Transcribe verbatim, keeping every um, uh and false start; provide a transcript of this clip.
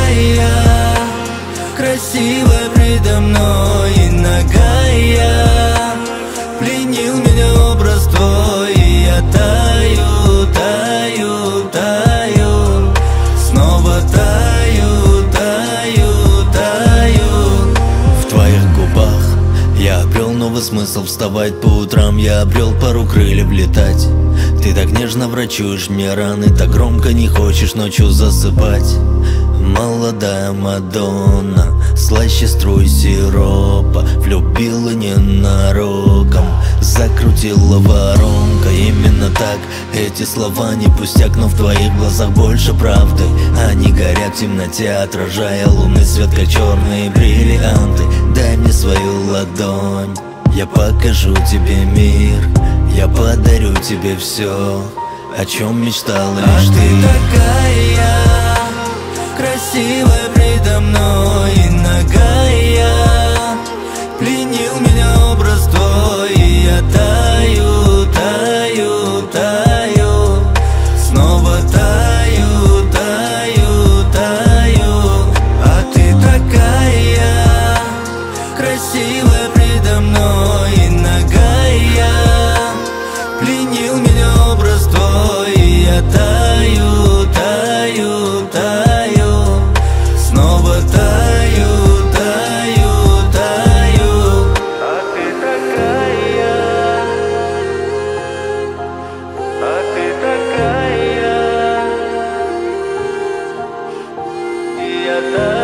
такая красивая предо мной и нагая. Пленил меня образ твой, и я таю, таю, таю. Снова таю, таю, таю. В твоих губах я обрел новый смысл вставать по утрам. Я обрел пару крыльев летать. Ты так нежно врачуешь мне раны, так громко не хочешь ночью засыпать. Молодая Мадонна, слаще струй сиропа, влюбила ненароком, закрутила воронка. Именно так, эти слова не пустяк, но в твоих глазах больше правды. Они горят в темноте, отражая лунный свет, как черные бриллианты. Дай мне свою ладонь, я покажу тебе мир. Я подарю тебе все, о чем мечтала лишь ты. А ты такая красивая предо мной и нагая. Пленил меня образ твой, и я таю, таю, таю. Снова таю, таю, таю. А ты такая красивая предо мной и нагая. Пленил меня образ твой, и я таю, таю, таю. Снова таю, таю, таю. А ты такая, а ты такая, и я таю.